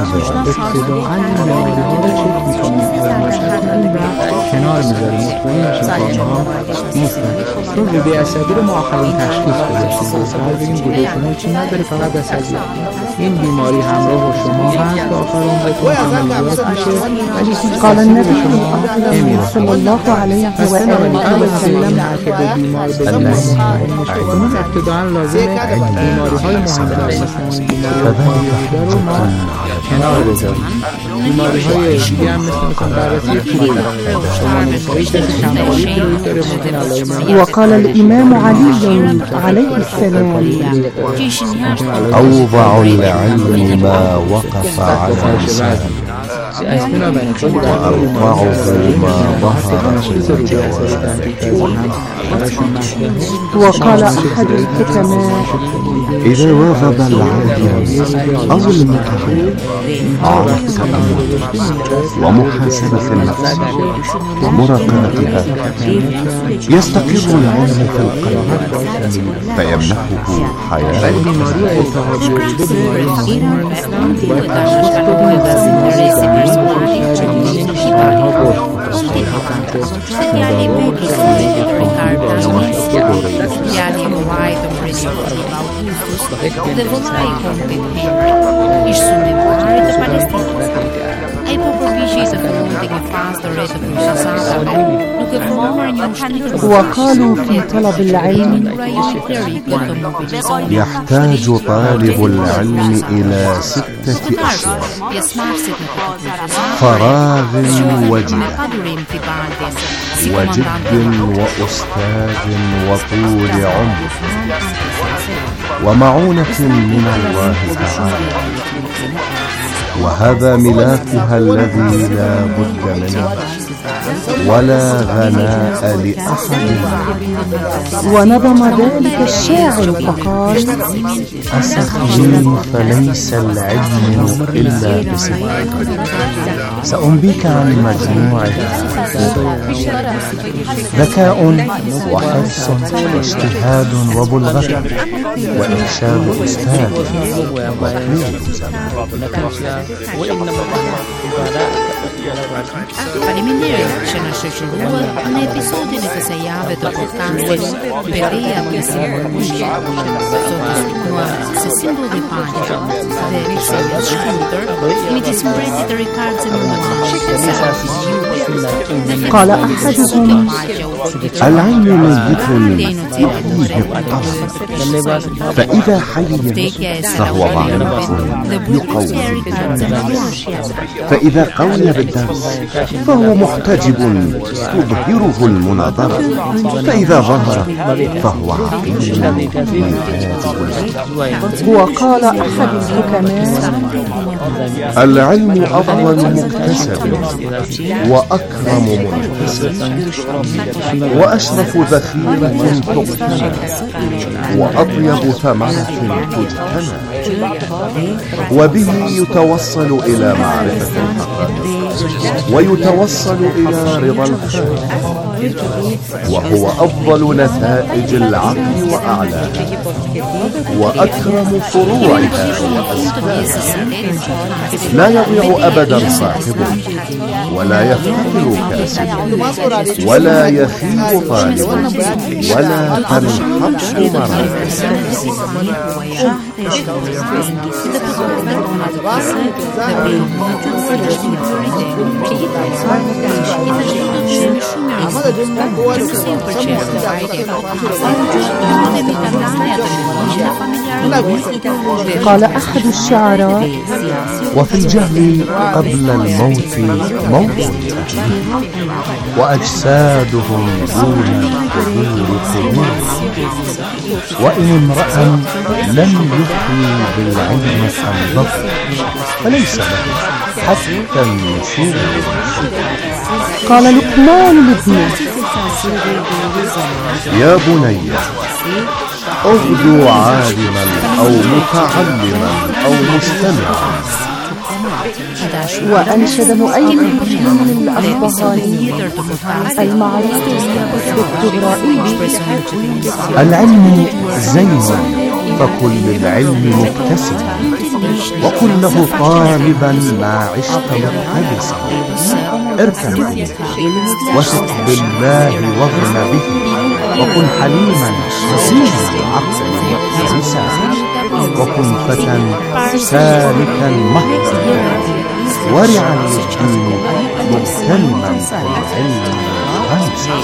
کنار میذاریم مطمئن میشیم ها نیستن چون به عصبی رو ما آخرین تشخیص گذاشتیم سر بگیم گلوکوما چی نداره فقط عصبی. این بیماری همراه با شما هست تا آخر عمرتون عملیات میشه ولی قال النبي صلى الله عليه وآله وسلم: که به بیمار بدون اون ابتداعا لازمه بیماری‌های مهمتر مثل بیماری‌های رو ما کنار بذاریم. بیماری‌های دیگه هم مثل بررسی کلیویی وقال الإمام علي عليه السلام: أوضع العلم ما وقف على لسان وأرفعه ما ظهر في الجوارح. وقال أحد الحكماء: إذا واظب العالم أو المتعلم عرفت أمره ومحاسبة النفس ومراقبتها يستقر العلم في القلب فيمنحه حياة. dhe vëllai i kontit Henry ish sulmari të Palestinës. Ai po përpiqej të fillonte një fazë të re të procesave, duke marrë një ushtri. وقالوا في طلب العلم يحتاج طالب العلم إلى 6 أشهر فراغ وجد وأستاذ وطول عمر ومعونة من الله تعالى، وهذا ملاكها الذي لا بد منه ولا غناء لأحد. ونظم ذلك الشاعر فقال: أسخي فليس العلم إلا بسبب. سأنبيك عن مجموعة ذكاء وحرص واجتهاد وبلغة وإرشاد أستاذ وطول Faleminderit që na shoqëruat në episodin e kësaj jave të podcastit Peria për Simbolisht. Se si ndodhi paqja dhe episodi i shkurtër midis mbretit të Ricard قال أحدهم: العلم ميت يحييه الطبع، فإذا حي فهو ضعيف يقوي، فإذا قوي بالدرس فهو محتجب تظهره المناظرة، فإذا ظهر فهو عقيم وقال أحد الحكماء: العلم أفضل مكتسب وأكرم منتسب وأشرف ذخيرة تقتنى وأطيب ثمرة تجتنى، وبه يتوصل إلى معرفة الحقائق ويتوصل إلى رضا الخالق، وهو أفضل نتائج العقل وأعلاها وأكرم فروعها وأسبابها. لا يضيع أبدا صاحبه ولا يفتقر كاسب ولا يخيب طالب ولا تنحط مراتب. قال أحد الشعراء: وفي الجهل قبل الموت موت وأجسادهم دون القبور قبور، وإن امرأ لم يحيي بالعلم الضفر فليس له حتى النشور. قال لقمان لابنه: يا بني اغدو عالما أو متعلما أو مستمعا. وأنشد مؤيد الدين الأصبهاني المعروف بالدغرائي: العلم زين فكل العلم مكتسب، وكن له طالبا ما عشت مقتبسا. اركب إليه وثق بالله واغن به، وكن حليما حسيما عقلا محترسا، وكن فتى سالكا مهدا ورعا للدين مغتنما بالعلم غمسا.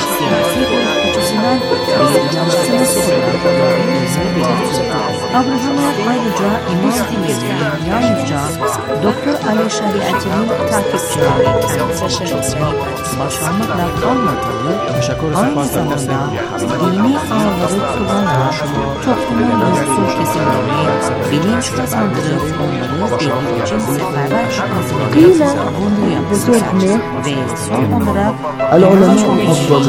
Abraham'a ayrıca İmam Yahya Doktor Ali Şeriat'ın takipçileri kendisi başarmakla kalmadığı, aynı zamanda dini ağları kullanan toplumun yoksul kesimlerini bilinç kazandırıp onları dini için seferber hazırlamayı بزرگمه ve son olarak العلماء أفضل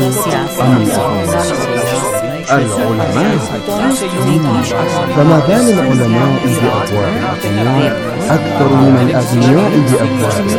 العلماء، فما بال العلماء بأبواب الدنيا أكثر من الأغنياء بأبوابها.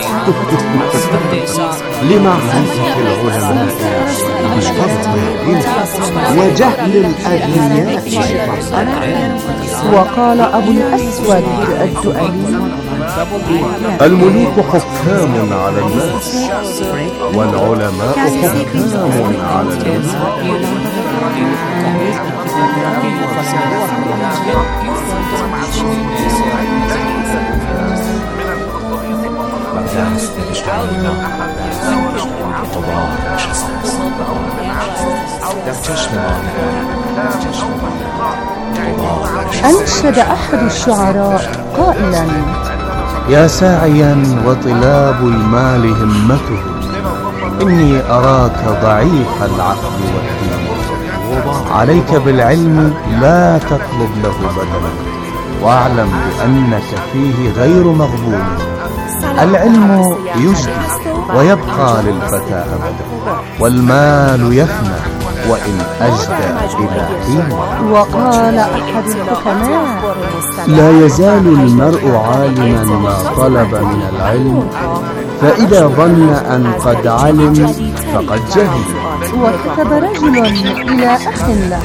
لمعرفة العلماء بفضلهم وجهل الأغنياء بفضلهم. وقال أبو الأسود الدؤلي: الملوك حكام على الناس والعلماء حكام على الناس. أنشد أحد الشعراء قائلا: يا ساعيا وطلاب المال همته، إني أراك ضعيف العقل والدين، عليك بالعلم لا تطلب له بدلا، واعلم بأنك فيه غير مغبون. العلم يجدي ويبقى للفتى أبدا، والمال يفنى وإن أجدى إلى حين. وقال أحد الحكماء: لا يزال المرء عالما ما طلب من العلم، فإذا ظن أن قد علم فقد جهل. وكتب رجل إلى أخ له: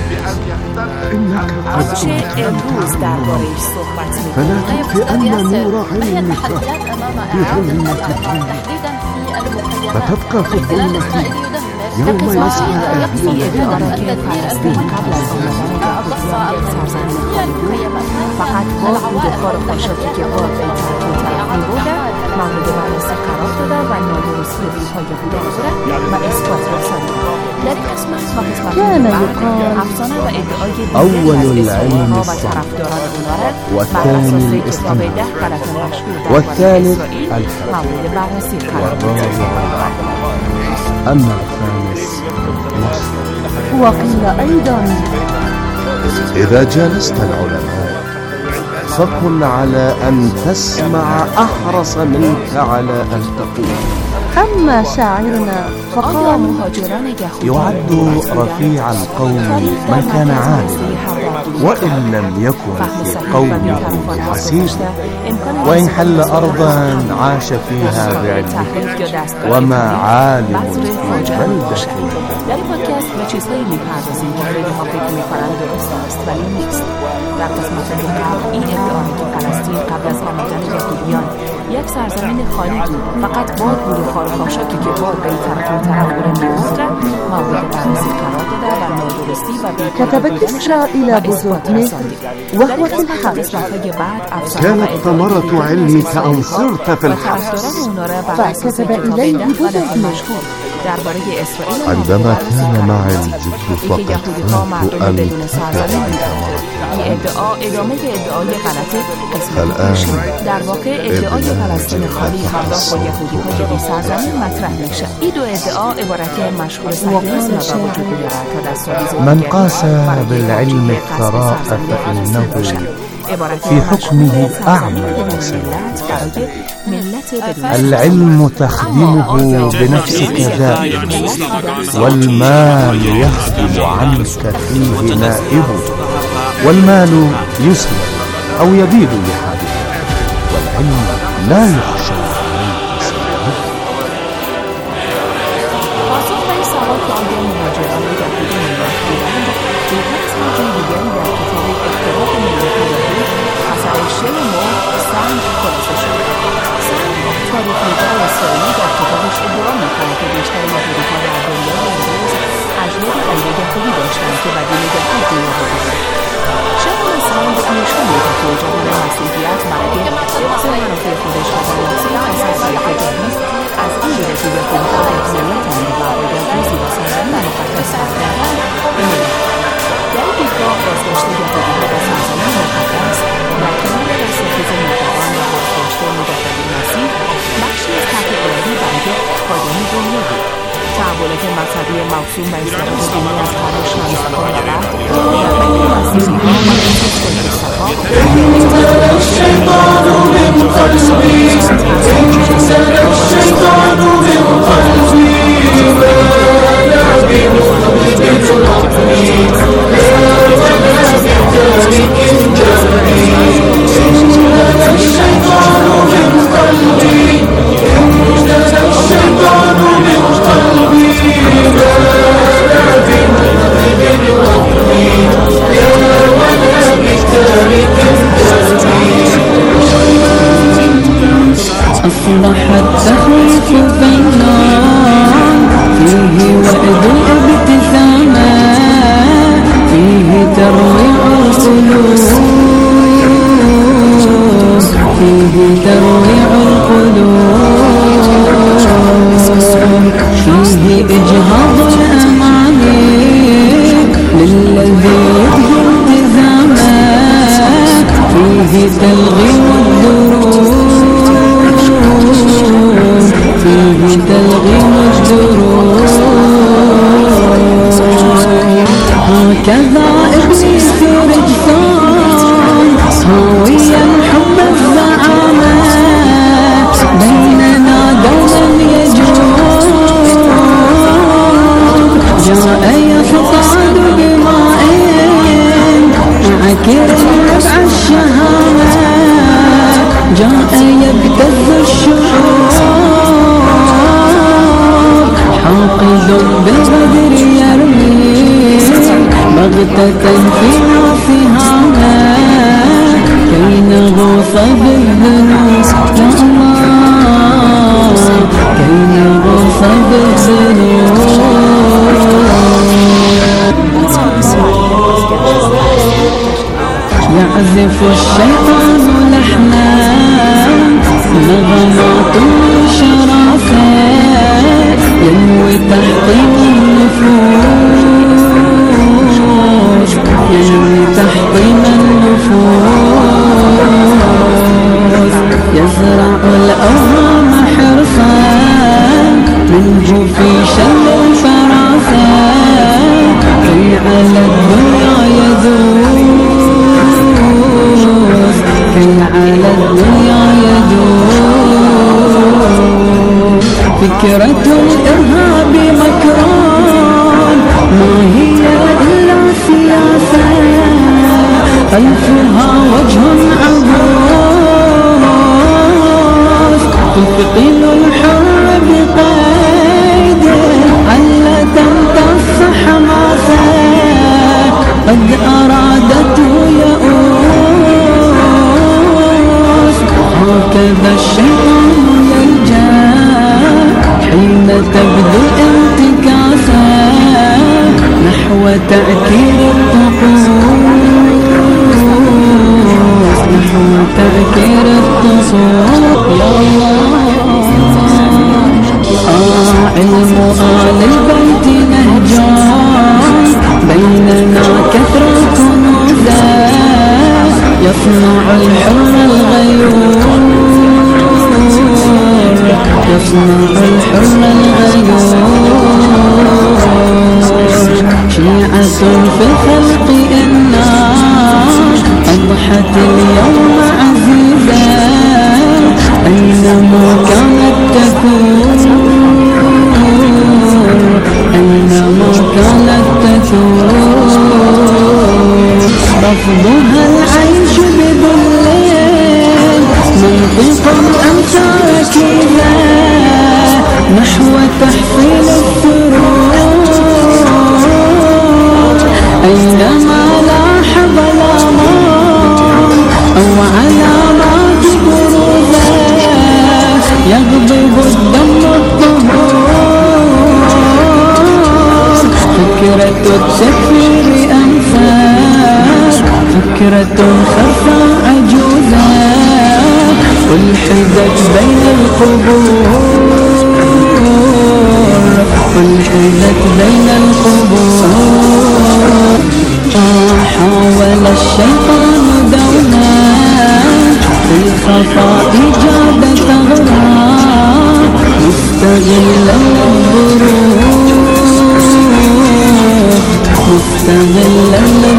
فلا تطفئن نور علمك بظلمة الدنيا، فتبقى في الظلمة يوم يسعى أهلها. فقط العوائق فرقشاتی که با طرف بوده مورد بررسی قرار داده و نادرستی های بوده و اثبات رسانید. كان يقال: أول العلم الصعب، والثاني الاستماع، والثالث الحق، والرابع العقل، أما الخامس نصر. وقيل أيضا: إذا جالست العلماء فكن على أن تسمع أحرص منك على أن تقول. أما شاعرنا فقال: يعد رفيع القوم من كان عالما، وإن لم يكن في قومه حسيب، وإن حل أرضا عاش فيها بعلمه، وما عالم في بلدة. در این پادکست به چیزهایی میپردازیم که خیلی ها فکر میکنند درست است ولی نیست. در قسمت قبل این ادعا که فلسطین قبل از آمدن یهودیان یک سرزمین خالی بود، فقط باد بود و خار و خاشاکی که باد به این طرف و طرف می‌رفت مورد بررسی قرار داده و نادرستی و كتبت إسرائيل بزرتنه وهو في الحق. كانت ثمرة علمك أن صرت في الحق. فكتب إليه بزرتنه: عندما كان معي الجد فقط خفت أن الآن در واقع ادعای فلسطین خالی همراه با یهودی‌های بی سرزمین مطرح میشه. این دو ادعا عبارتی مشهور صهیونیسم را به وجود میارد تا در سالی من قاس بالعلم الثراء فإنه في حكمه أعمى البصير. العلم تخدمه بنفسك دائما، والمال يخدم عنك فيه نائبه، والمال يسلم أو يبيد لحالك، والعلم لا يخشى عليك سلامه. تحولات مذهبی موسوم به استفاده دینی از قرن 16 و بعد در بین مسیحی‌ها و انتشار الشیطان من قلبی الشیطان من قلبی يا الذنوب يا الله كي نغفر بالذنوب يعزف الشيطان لحنا نغمات شرفات ينوي تحطيم النفوس ينوي تحطيم النفوس يزرع الأوهام حرفا منه في شل الفراسات كي على الدنيا يدوس كي على الدنيا يدوس فكرة الإرهاب مكران ما هي إلا سياسة خلفها وجه عبوس تثقل الحر بقيد علة تمتص حماسة قد أرادت يئوس هكذا الشيطان يلجأ حين تبدو انتكاسا نحو تأثير الطقوس نحو تأثير الطقوس يا الله علم آل البيت نهجان بيننا كثرة كنوزا يصنع الحر الغيور يصنع الحر الغيور شيعة في الخلق إنا أضحت اليوم عزيزا أينما كانت تكون أينما كانت تكون رفضها العيش بذل منطقا أم تركيبا نحو تحصيل السرور أينما لاح ظلامان أو علامات بروزا يغضب الدم الطهور فكرة التكفير أنفاس فكرة خفى عجوزا ألحدت بين القبور ألحدت بين القبور حاول الشيطان دوما في الخفاء إيجاد ثغرة مستغلا الظروف مستغلا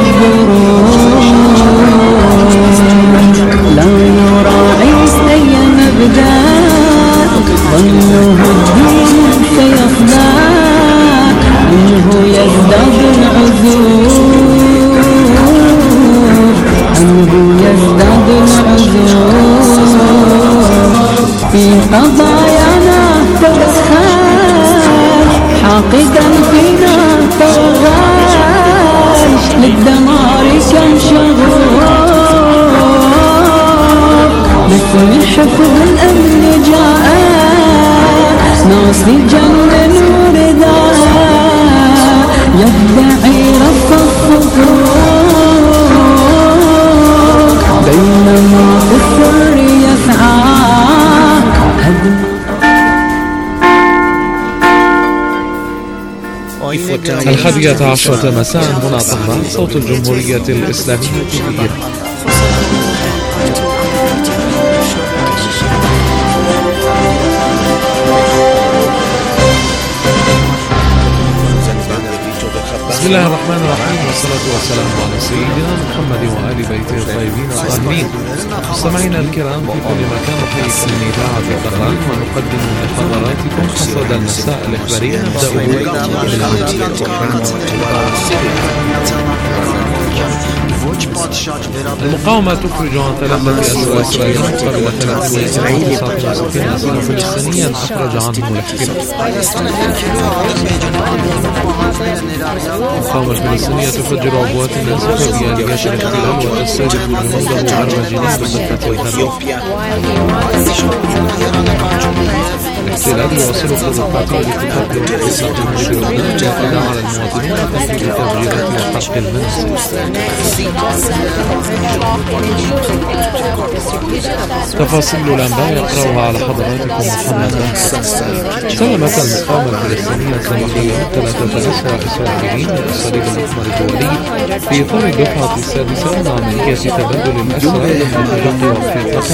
الظروف لا يراعي أي مبدأ ظنه الدين سيصدى منه يزداد العذور عنه يزداد العذور في قضايانا تبخل حاقدا فينا توغل للدمار كم شغور باسم حفظ الأمن جاء ناصجا لنور ذا يدعي رفض الصفوف بينما في السر يسعى الحادية عشرة مساء هنا طهران صوت الجمهورية الإسلامية في إيران. بسم الله الرحمن الرحيم والصلاة والسلام على سيدنا محمد وآل بيته الطيبين الطاهرين. مستمعينا الكرام في كل مكان نحييكم من إذاعة طهران ونقدم لحضراتكم حصاد المساء الإخبارية نبدأ المقاومة تخرج عن 3 أسرى إسرائيليين قبل 39 أسيرا فلسطينيا أخرج عنهم الاحتلال. المقاومة الفلسطينية تفجر عبوات ناسفة بآليات الاحتلال وتستهدف جنوده عرب جنين بالضفة الغربية. الاحتلال يواصل تطبيقاته لتقدم الاقتصاد الجنوبي ويعتدى على المواطنين وتنفيذ التفجيرات وحرق المنازل. تفاصيل الأنباء يقرأها على حضراتكم محمد باكر. سلمت المقاومة الفلسطينية الصباحية 3 أسرى إسرائيليين من الصليب الأحمر الدولي في إطار الدفعة السادسة من عملية تبادل الأسرى ضمن اتفاق وثيقة